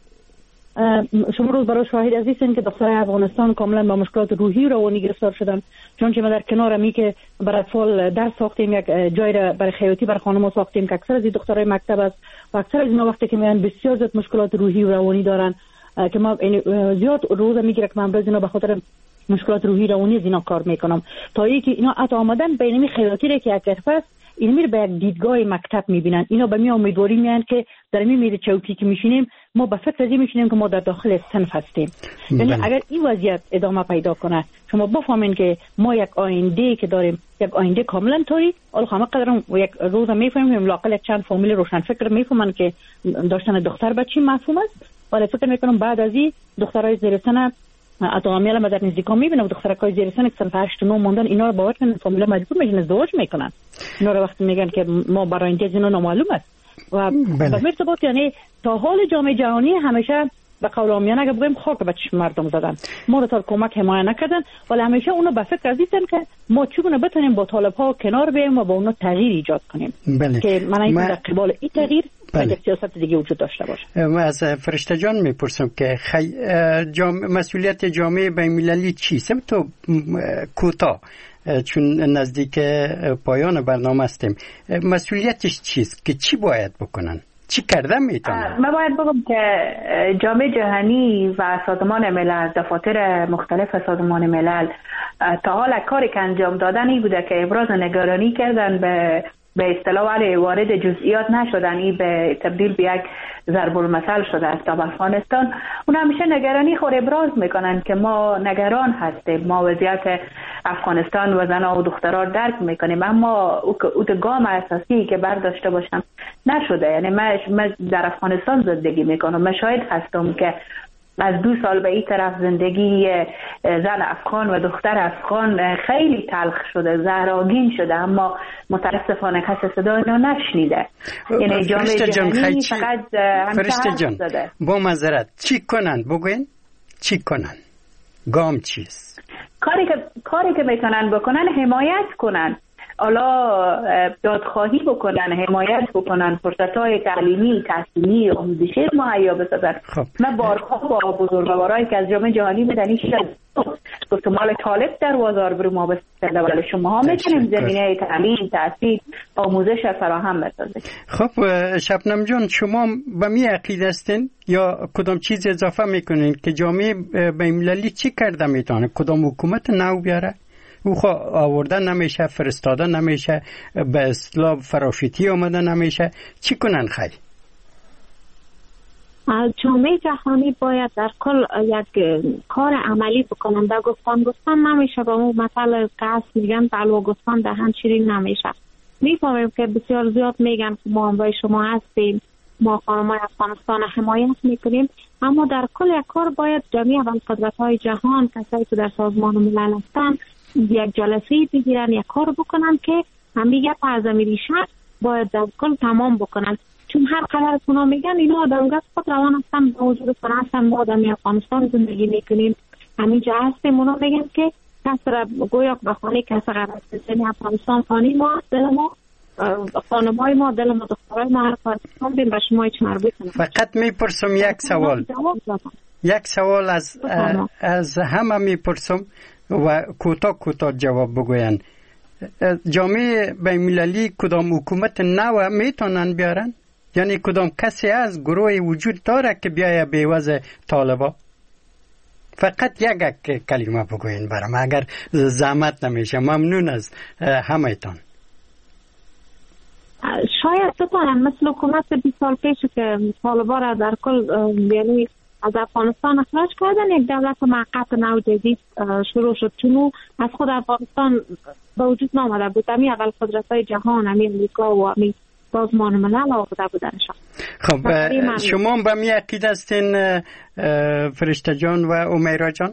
شما روز برای شاهد عزیزین که دخترای افغانستان کاملا با مشکلات روحی و روانی گرفتار شدن. چون که ما در کنار می که برای اطفال درس ساختیم، یک جای را برای خیاطی برای خانم‌ها ساختیم که اکثر از این دخترای مکتب است و اکثر از اینا وقتی که میان بسیار زیاد مشکلات روحی و روانی دارن که ما زیاد روز میگیره که من برای اینا به خاطر مشکلات روحی روانی از اینا کار میکنم تا اینکه اینا عطا آمدن به اینمی خیاطی را که یک حرفه است این میره به یک دیدگاه مکتب میبینن. اینا به می امیدواری میان که در این میره چوکی که میشینیم ما به فکر ازی میشینیم که ما در داخل صنف هستیم. یعنی اگر این وضعیت ادامه پیدا کنه شما بفهمین که ما یک آینده که داریم، یک آینده کاملا طوری حالا همه قدرم یک روز میفهمیم لاقل چند فامیل روشن فکر میفهمن که داشتن دختر بچی مفهوم است. ولی فکر میکنم بعد از این دخترای زیر سن اتامیل ما در نزدیکا میبینم دخترای زیر سن که سن هشت نه ماندن اینا رو باور کنن فامیل مجبور میشن ازدواج میکنن. اینا رو وقتی میگن که ما برای اینکه اینا نامعلوم است و به مرتبط یعنی تا حال جامعه جهانی همیشه به قول عامیانه اگه بگیم خاک به چشم مردم زدن، ما رو تا کمک حمایت نکردن. ولی همیشه اونا به فکر ازیستن که ما چگونه بتونیم با طالب ها کنار بیایم و با اونا تغییر ایجاد کنیم. بله. که من این ما... در قبال این تغییر بله. سیاست دیگه وجود داشته باشه. ما از فرشته جان میپرسم که خی... جام... مسئولیت جامعه بین‌المللی چیست؟ تو کوتاه چون نزدیک پایان برنامه هستیم، مسئولیتش چیست که چی باید بکنن؟ چی کرده میتونن؟ من باید بگم که جامعه جهانی و سازمان ملل، دفاتر مختلف سازمان ملل تا حال کاری که انجام دادن این بوده که ابراز نگرانی کردن به به اصطلاح ولی وارد جزئیات نشدن. این به تبدیل به یک ضرب المثل شده است در افغانستان. اون همیشه نگرانی خود ابراز میکنن که ما نگران هستیم، ما وضعیت افغانستان و زنان و دختران درک میکنیم، اما او گام اساسی که برداشته باشم نشده. یعنی من در افغانستان زندگی میکنم، من شاهد هستم که از دو سال به این طرف زندگی زن افغان و دختر افغان خیلی تلخ شده، زهراگین شده، اما متاسفانه کسی صدا اینا نشنیده. یعنی جامعه جهانی فقط فرشته جان با معذرت چی کنن بگوین؟ چی کنن؟ گام چیست؟ کاری که کاری که میتونن بکنن حمایت کنن. حالا دادخواهی بکنن، حمایت بکنن، فرصت‌های تعلیمی، تحصیلی، آموزشی مهیا بسازن. خب. من بارها با بزرگوارایی که از جامعه جهانی مدنی شد گفتم مال طالب در بازار برو ما بسازه، ولی شما ها میتونیم زمینه تعلیم، تحصیل، آموزش فراهم بسازید. خب شبنم جان، شما به می عقیده هستین یا کدام چیز اضافه میکنین که جامعه بین‌المللی چی کرده میتونه؟ کدام حکومت نو بیاره؟ او خو آورده نمیشه، فرستاده نمیشه، به اصطلاح فراشیتی آمده نمیشه، چی کنن خیلی؟ جامعه جهانی باید در کل یک کار عملی بکنن. در گفتن گفتن نمیشه، با اون مثل قصد میگن بلوا گفتن دهن شیرین نمیشه. میفهمیم که بسیار زیاد میگن که ما همراه شما هستیم، ما خانمای افغانستان حمایت میکنیم، اما در کل یک کار باید جمعی ابرقدرت های جهان، کسایی که در سازمان ملل هستن، یک جلسه بگیرن، یک کار بکنن که همیشه پرزمی ریشه باید در کل تمام بکنن. چون هر قدر از اونا میگن اینا آدمگاه خود روان هستن، با وجود فرانسه ما آدمی افغانستان زندگی میکنیم، همینجا هستیم. اونا میگن که کس را گویا به خانه کس غرب بزنی، افغانستان خانه ما، دل ما، خانمای ما، دل ما، دخترای ما، هر کار بیم به شما هیچ مربوط نیست. فقط میپرسم یک سوال، یک سوال از از همه میپرسم و کوتاه کوتاه جواب بگوین. جامعه بین‌المللی کدام حکومت نو میتونن بیارن؟ یعنی کدام کسی از گروه وجود داره که بیایه به عوض طالبا؟ فقط یک کلمه بگوین برام اگر زحمت نمیشه. ممنون از همه‌تان. شاید بتونن مثل حکومت بیست سال پیش که طالبا را در کل یعنی از افغانستان اخراج کردن، یک دولت موقت نو جدید شروع شد، چون از خود افغانستان به وجود نامده بود. امی اول قدرت‌های جهان، امی امریکا و امی سازمان ملل آورده بودنشان. خب شما به می عقیده هستین فرشته جان و امیرا جان؟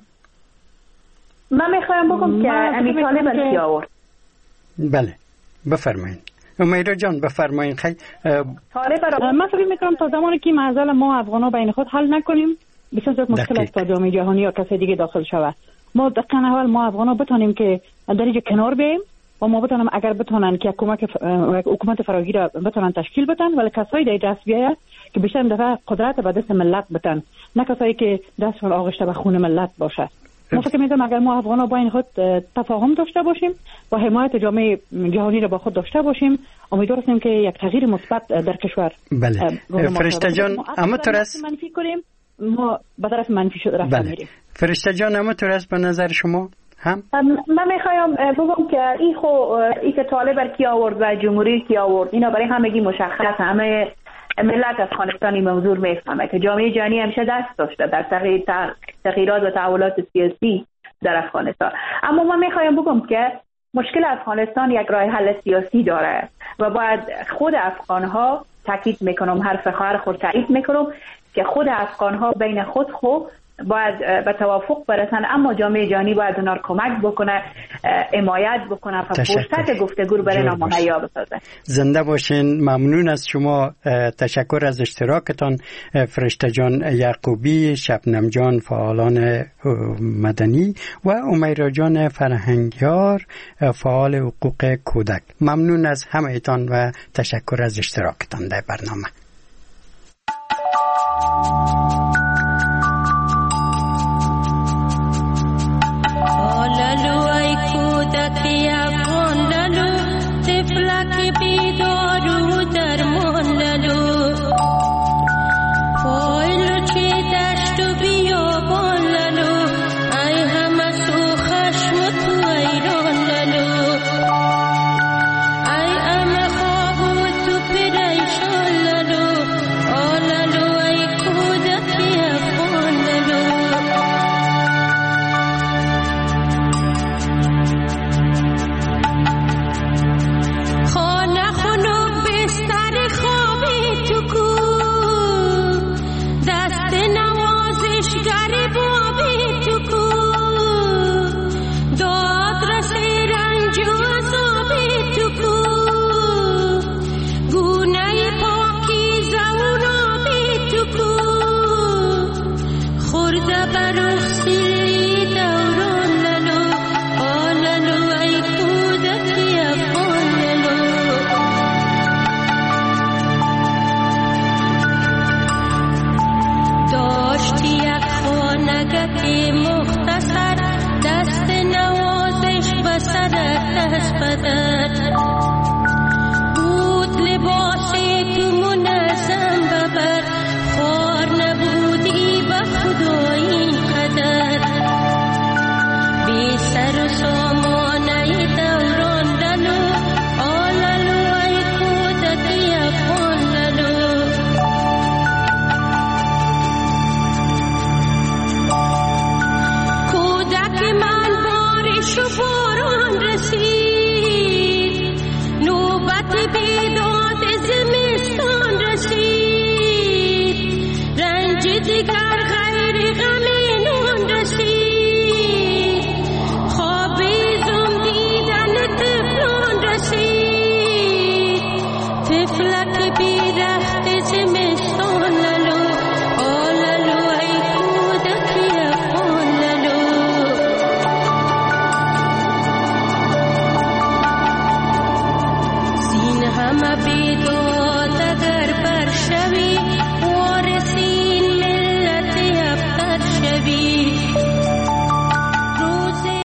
من میخوایم بگم که امی طالب کی آورد. بله بفرمایید. امیرا جان بفرمایین. خیلی من فکر میکنم تا زمانی که معضل ما افغانا بین خود حل نکنیم بسیار زیاد مشکل است تا جامعه جهانی یا کسی دیگه داخل شود. ما دقیقاً اول ما افغانا بتونیم که در اینجا کنار بیاییم و ما بتونیم اگر بتونن که حکومت حکومت فراگیر را بتونن تشکیل بدن، ولی کسایی در دست بیاید که بیشتر دفعه قدرت به دست ملت بدن، نه کسایی که دستشون آغشته به خون ملت باشه. ما فکر می‌کنم اگر ما افغانا با این خود تفاهم داشته باشیم و حمایت جامعه جهانی را با خود داشته باشیم، امیدوار هستیم که یک تغییر مثبت در کشور. بله فرشته جان، اما تو راست منفی کنیم ما به طرف منفی شده رفتن میریم. فرشته جان اما تو راست به نظر شما هم من میخوایم بگم که این خو ای که طالب کی آورد و جمهوری کی آورد، اینا برای همگی مشخص، همه ملت افغانستانی موضوع میفهمه که جامعه جهانی همیشه دست داشته در تغییر تغییرات و تحولات سیاسی در افغانستان. اما من میخوایم بگم که مشکل افغانستان یک راه حل سیاسی داره و باید خود افغانها، تاکید میکنم حرف خواهر خود تایید میکنم که خود افغانها بین خود خو باید به توافق برسن، اما جامعه جهانی باید اونا رو کمک بکنه، حمایت بکنه و فرصت گفتگو برای اینا مهیا بسازه. زنده باشین. ممنون از شما. تشکر از اشتراکتان فرشته جان یعقوبی، شبنم جان فعالان مدنی و امیرا جان فرهنگیار فعال حقوق کودک. ممنون از همه‌تان و تشکر از اشتراکتان در برنامه. لالو ای کودکی افغان لالو، طفلک بیدارو درمان لالو، فایلو چی دشت و بیابان لالو، ای همه سو خشم و تو ایران لالو، ای همه خواب و تو پریشان لالو، آلالو ای کودکی قدم